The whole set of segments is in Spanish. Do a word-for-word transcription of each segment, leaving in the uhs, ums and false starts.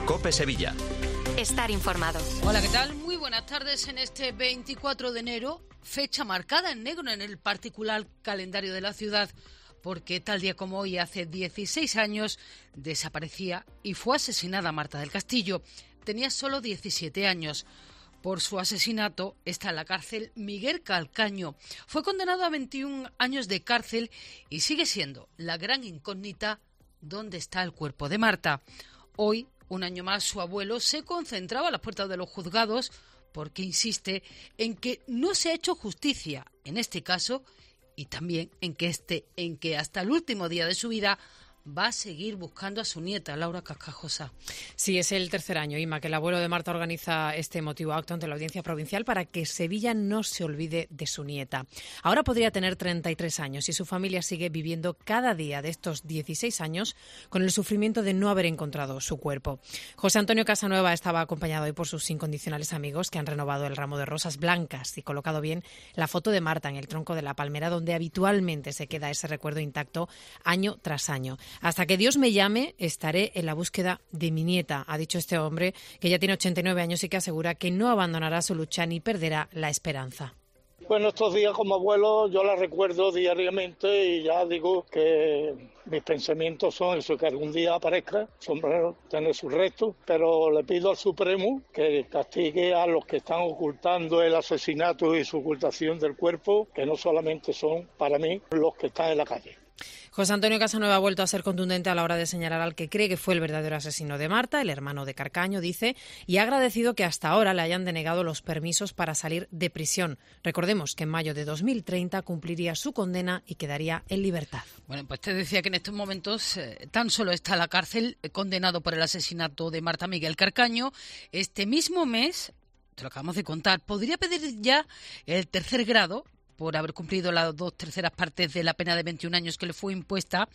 COPE Sevilla. Estar informado. Hola, ¿qué tal? Muy buenas tardes en este veinticuatro de enero, fecha marcada en negro en el particular calendario de la ciudad, porque tal día como hoy, hace dieciséis años, desaparecía y fue asesinada Marta del Castillo. Tenía solo diecisiete años. Por su asesinato está en la cárcel Miguel Calcaño. Fue condenado a veintiún años de cárcel y sigue siendo la gran incógnita dónde está el cuerpo de Marta. Hoy, un año más, su abuelo se concentraba a las puertas de los juzgados porque insiste en que no se ha hecho justicia en este caso y también en que, este, en que hasta el último día de su vida va a seguir buscando a su nieta, Laura Cascajosa. Sí, es el tercer año, Inma, que el abuelo de Marta organiza este emotivo acto ante la Audiencia Provincial para que Sevilla no se olvide de su nieta. Ahora podría tener treinta y tres años y su familia sigue viviendo cada día de estos dieciséis años con el sufrimiento de no haber encontrado su cuerpo. José Antonio Casanueva estaba acompañado hoy por sus incondicionales amigos que han renovado el ramo de rosas blancas y colocado bien la foto de Marta en el tronco de la palmera donde habitualmente se queda ese recuerdo intacto año tras año. Hasta que Dios me llame, estaré en la búsqueda de mi nieta, ha dicho este hombre, que ya tiene ochenta y nueve años y que asegura que no abandonará su lucha ni perderá la esperanza. Bueno, estos días como abuelo yo la recuerdo diariamente y ya digo que mis pensamientos son eso, que algún día aparezca, sombrero, tener sus restos, pero le pido al Supremo que castigue a los que están ocultando el asesinato y su ocultación del cuerpo, que no solamente son, para mí, los que están en la calle. José Antonio Casanueva ha vuelto a ser contundente a la hora de señalar al que cree que fue el verdadero asesino de Marta, el hermano de Carcaño, dice, y ha agradecido que hasta ahora le hayan denegado los permisos para salir de prisión. Recordemos que en mayo de dos mil treinta cumpliría su condena y quedaría en libertad. Bueno, pues te decía que en estos momentos eh, tan solo está en la cárcel eh, condenado por el asesinato de Marta Miguel Carcaño. Este mismo mes, te lo acabamos de contar, podría pedir ya el tercer grado por haber cumplido las dos terceras partes de la pena de veintiún años que le fue impuesta,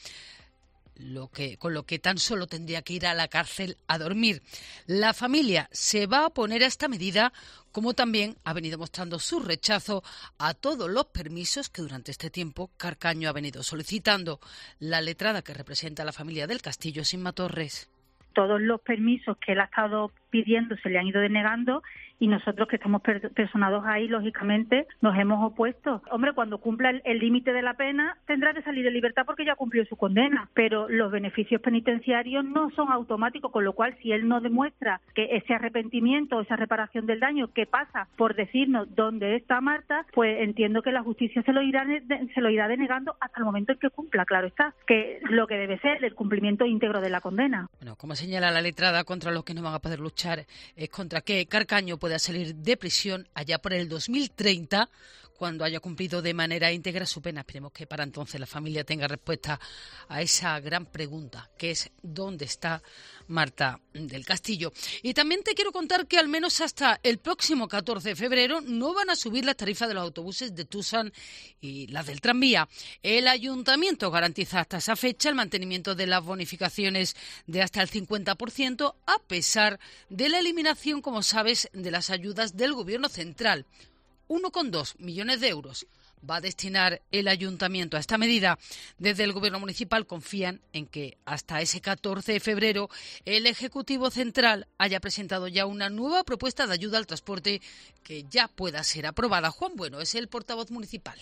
lo que, con lo que tan solo tendría que ir a la cárcel a dormir. La familia se va a oponer a esta medida, como también ha venido mostrando su rechazo a todos los permisos que durante este tiempo Carcaño ha venido solicitando. La letrada que representa a la familia del Castillo, Inma Torres. Todos los permisos que él ha estado pidiendo se le han ido denegando y nosotros que estamos personados ahí, lógicamente, nos hemos opuesto. Hombre, cuando cumpla el límite de la pena, tendrá que salir de libertad porque ya cumplió su condena, pero los beneficios penitenciarios no son automáticos, con lo cual, si él no demuestra que ese arrepentimiento, esa reparación del daño que pasa por decirnos dónde está Marta, pues entiendo que la justicia se lo irá, se lo irá denegando hasta el momento en que cumpla, claro está, que lo que debe ser el cumplimiento íntegro de la condena. Bueno, como señala la letrada, contra los que no van a poder luchar es contra que Carcaño pueda salir de prisión allá por el dos mil treinta, cuando haya cumplido de manera íntegra su pena. Esperemos que para entonces la familia tenga respuesta a esa gran pregunta, que es ¿dónde está Marta del Castillo? Y también te quiero contar que al menos hasta el próximo catorce de febrero no van a subir las tarifas de los autobuses de Tusan y las del tranvía. El ayuntamiento garantiza hasta esa fecha el mantenimiento de las bonificaciones de hasta el cincuenta por ciento, a pesar de la eliminación, como sabes, de las ayudas del Gobierno central. uno coma dos millones de euros va a destinar el ayuntamiento a esta medida. Desde el Gobierno municipal confían en que hasta ese catorce de febrero el Ejecutivo Central haya presentado ya una nueva propuesta de ayuda al transporte que ya pueda ser aprobada. Juan Bueno es el portavoz municipal.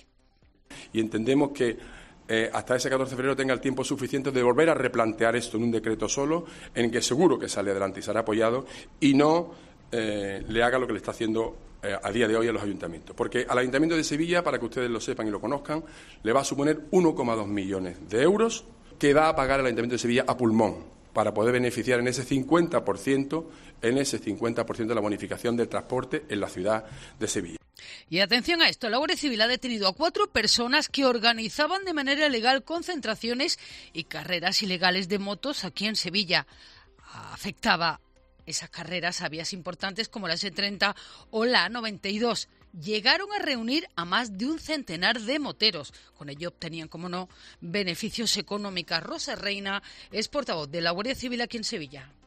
Y entendemos que eh, hasta ese catorce de febrero tenga el tiempo suficiente de volver a replantear esto en un decreto solo, en que seguro que sale adelante y será apoyado, y no eh, le haga lo que le está haciendo eh, a día de hoy a los ayuntamientos. Porque al Ayuntamiento de Sevilla, para que ustedes lo sepan y lo conozcan, le va a suponer uno coma dos millones de euros que va a pagar el Ayuntamiento de Sevilla a pulmón, para poder beneficiar en ese cincuenta por ciento, en ese cincuenta por ciento de la bonificación del transporte en la ciudad de Sevilla. Y atención a esto, la Guardia Civil ha detenido a cuatro personas que organizaban de manera ilegal concentraciones y carreras ilegales de motos aquí en Sevilla. Afectaba esas carreras a vías importantes como la ese treinta o la A noventa y dos. Llegaron a reunir a más de un centenar de moteros. Con ello obtenían, como no, beneficios económicos. Rosa Reina es portavoz de la Guardia Civil aquí en Sevilla.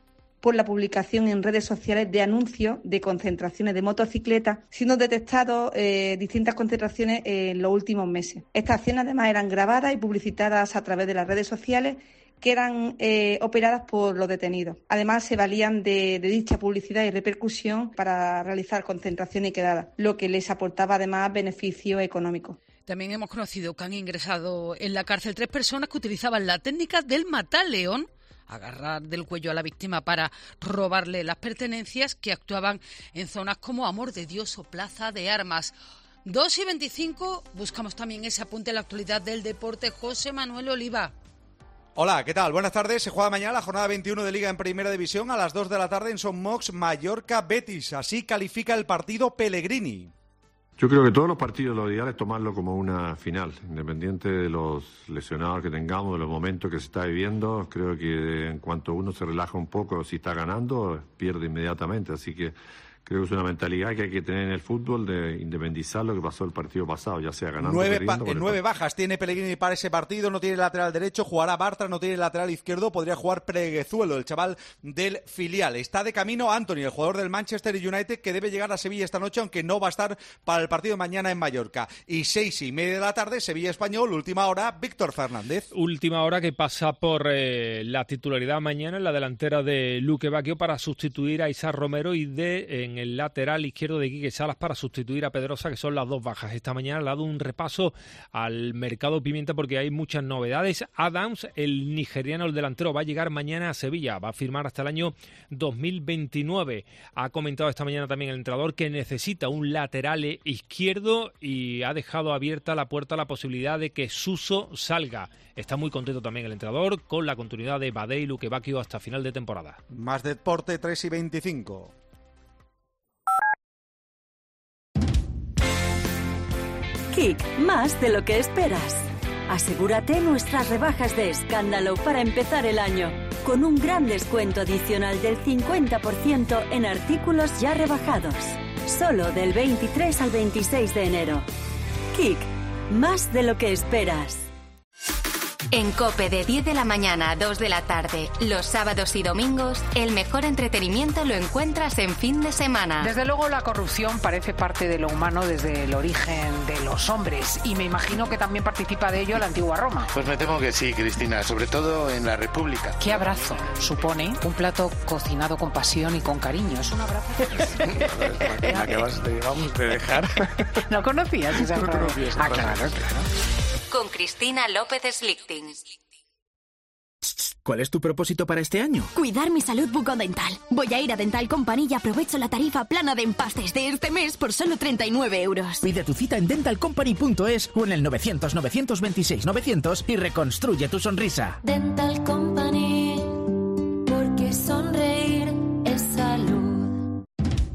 por la publicación en redes sociales de anuncios de concentraciones de motocicletas, siendo detectados eh, distintas concentraciones en los últimos meses. Estas acciones además eran grabadas y publicitadas a través de las redes sociales que eran eh, operadas por los detenidos. Además, se valían de, de dicha publicidad y repercusión para realizar concentraciones y quedadas, lo que les aportaba además beneficios económicos. También hemos conocido que han ingresado en la cárcel tres personas que utilizaban la técnica del mataleón, agarrar del cuello a la víctima para robarle las pertenencias, que actuaban en zonas como Amor de Dios o Plaza de Armas. dos y veinticinco, buscamos también ese apunte en la actualidad del deporte. José Manuel Oliva. Hola, ¿qué tal? Buenas tardes. Se juega mañana la jornada veintiuno de Liga en Primera División a las dos de la tarde en Son Mox, Mallorca-Betis. Así califica el partido Pellegrini. Yo creo que todos los partidos lo ideal es tomarlo como una final, independiente de los lesionados que tengamos, de los momentos que se está viviendo. Creo que en cuanto uno se relaja un poco, si está ganando, pierde inmediatamente. Así que creo que es una mentalidad que hay que tener en el fútbol de independizar lo que pasó el partido pasado, ya sea ganando o perdiendo. Pa- nueve bajas tiene Pellegrini para ese partido, no tiene lateral derecho, jugará Bartra, no tiene lateral izquierdo, podría jugar Preguezuelo, el chaval del filial. Está de camino Anthony, el jugador del Manchester United, que debe llegar a Sevilla esta noche, aunque no va a estar para el partido de mañana en Mallorca. Y seis y media de la tarde, Sevilla-Español, última hora, Víctor Fernández. Última hora que pasa por eh, la titularidad mañana en la delantera de Luque Bacchio para sustituir a Isaac Romero y de en el lateral izquierdo de Quique Salas para sustituir a Pedrosa, que son las dos bajas. Esta mañana le ha dado un repaso al mercado pimienta porque hay muchas novedades. Adams, el nigeriano, el delantero, va a llegar mañana a Sevilla, va a firmar hasta el año dos mil veintinueve. Ha comentado esta mañana también el entrenador que necesita un lateral izquierdo y ha dejado abierta la puerta a la posibilidad de que Suso salga. Está muy contento también el entrenador con la continuidad de Badé y Luque Bacchio hasta final de temporada. Más deporte, tres y veinticinco. Kik, más de lo que esperas. Asegúrate nuestras rebajas de escándalo para empezar el año, con un gran descuento adicional del cincuenta por ciento en artículos ya rebajados. Solo del veintitrés al veintiséis de enero. Kik, más de lo que esperas. En COPE de diez de la mañana a dos de la tarde, los sábados y domingos, el mejor entretenimiento lo encuentras en fin de semana. Desde luego la corrupción parece parte de lo humano desde el origen de los hombres y me imagino que también participa de ello la antigua Roma. Pues me temo que sí, Cristina, sobre todo en la República. ¿Qué abrazo supone un plato cocinado con pasión y con cariño? Es un abrazo. Me acabas de, vamos, de dejar. ¿No conocías esa frase? Ah, claro, claro. Con Cristina López Slichting. ¿Cuál es tu propósito para este año? Cuidar mi salud bucodental. Voy a ir a Dental Company y aprovecho la tarifa plana de empastes de este mes por solo treinta y nueve euros. Pide tu cita en dental company punto es o en el novecientos, novecientos veintiséis, novecientos y reconstruye tu sonrisa. Dental Company, porque sonreír es salud.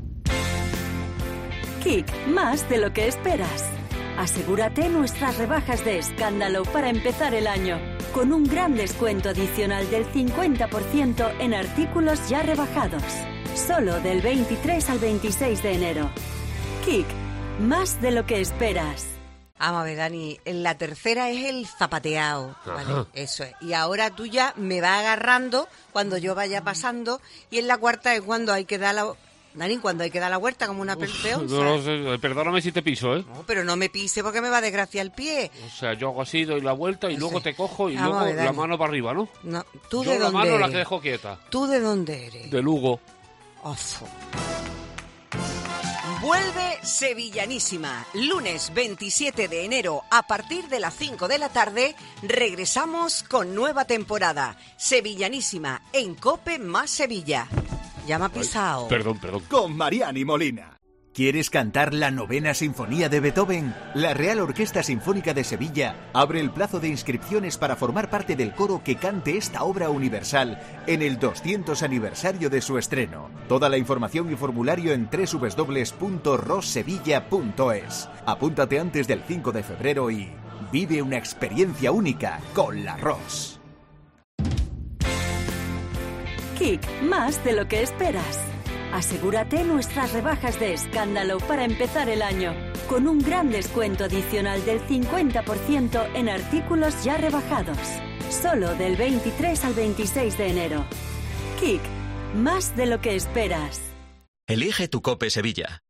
Kik, más de lo que esperas. Asegúrate nuestras rebajas de escándalo para empezar el año, con un gran descuento adicional del cincuenta por ciento en artículos ya rebajados. Solo del veintitrés al veintiséis de enero. Kik, más de lo que esperas. Vamos a ver, Dani, la tercera es el zapateado, ¿vale? Eso es. Y ahora tú ya me vas agarrando cuando yo vaya pasando, y en la cuarta es cuando hay que dar la... Dani, cuando hay que dar la vuelta como una peonza. No, no sé, perdóname si te piso, ¿eh? No, pero no me pise porque me va a desgraciar el pie. O sea, yo hago así, doy la vuelta y no luego sé. Te cojo y Vamos luego ver, la mano para arriba, ¿no? No, ¿tú yo de la dónde mano eres? la que dejo quieta. ¿Tú de dónde eres? De Lugo. Ozo. Vuelve Sevillanísima. Lunes veintisiete de enero a partir de las cinco de la tarde regresamos con nueva temporada. Sevillanísima en COPE más Sevilla. Ya me ha pisado. Ay, perdón, perdón. Con Mariani Molina. ¿Quieres cantar la novena sinfonía de Beethoven? La Real Orquesta Sinfónica de Sevilla abre el plazo de inscripciones para formar parte del coro que cante esta obra universal en el doscientos aniversario de su estreno. Toda la información y formulario en doble u doble u doble u punto rossevilla punto es. Apúntate antes del cinco de febrero y vive una experiencia única con la Ross. Kik, más de lo que esperas. Asegúrate nuestras rebajas de escándalo para empezar el año, con un gran descuento adicional del cincuenta por ciento en artículos ya rebajados. Solo del veintitrés al veintiséis de enero. Kik, más de lo que esperas. Elige tu Cope Sevilla.